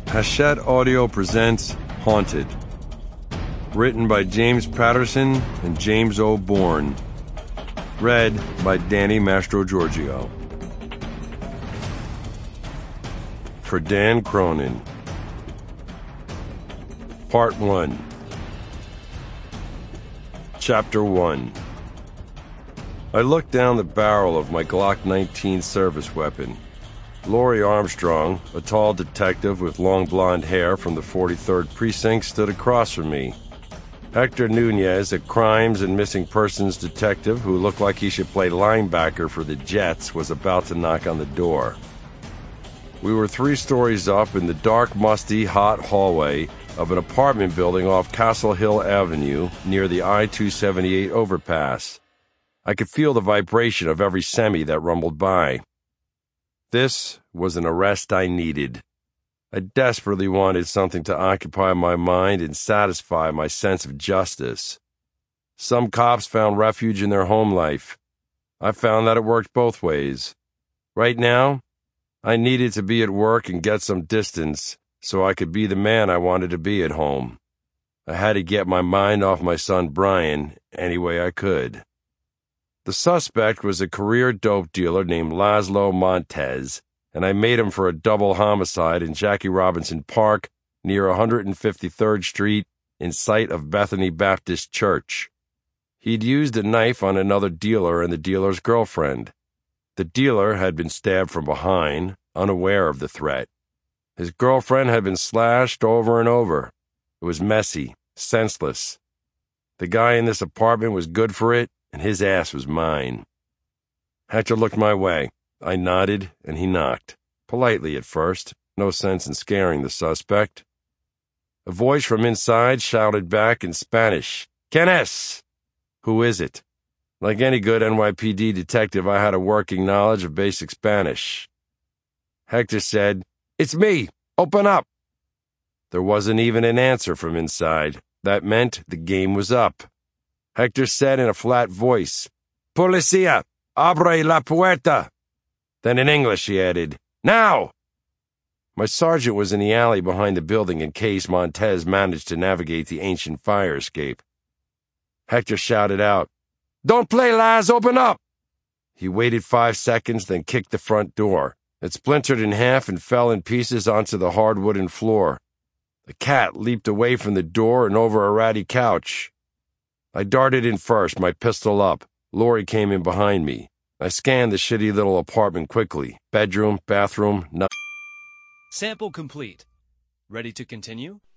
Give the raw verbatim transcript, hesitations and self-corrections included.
Hachette Audio presents Haunted. Written by James Patterson and James O. Bourne. Read by Danny Mastrogiorgio. For Dan Cronin. Part one. Chapter one. I looked down the barrel of my Glock nineteen service weapon. Laurie Armstrong, a tall detective with long blonde hair from the forty-third Precinct, stood across from me. Hector Nunez, a crimes and missing persons detective who looked like he should play linebacker for the Jets, was about to knock on the door. We were three stories up in the dark, musty, hot hallway of an apartment building off Castle Hill Avenue near the I two seventy-eight overpass. I could feel the vibration of every semi that rumbled by. This was an arrest I needed. I desperately wanted something to occupy my mind and satisfy my sense of justice. Some cops found refuge in their home life. I found that it worked both ways. Right now, I needed to be at work and get some distance so I could be the man I wanted to be at home. I had to get my mind off my son Brian any way I could. The suspect was a career dope dealer named Laszlo Montez, and I made him for a double homicide in Jackie Robinson Park near one hundred fifty-third Street in sight of Bethany Baptist Church. He'd used a knife on another dealer and the dealer's girlfriend. The dealer had been stabbed from behind, unaware of the threat. His girlfriend had been slashed over and over. It was messy, senseless. The guy in this apartment was good for it, and his ass was mine. Hector looked my way. I nodded, and he knocked. Politely at first. No sense in scaring the suspect. A voice from inside shouted back in Spanish, "¿Quién es?" Who is it? Like any good N Y P D detective, I had a working knowledge of basic Spanish. Hector said, "It's me. Open up." There wasn't even an answer from inside. That meant the game was up. Hector said in a flat voice, "Policía, abre la puerta." Then in English he added, "Now!" My sergeant was in the alley behind the building in case Montez managed to navigate the ancient fire escape. Hector shouted out, "Don't play, Laz, open up!" He waited five seconds, then kicked the front door. It splintered in half and fell in pieces onto the hard wooden floor. The cat leaped away from the door and over a ratty couch. I darted in first, my pistol up. Laurie came in behind me. I scanned the shitty little apartment quickly. Bedroom, bathroom, no- Sample complete. Ready to continue?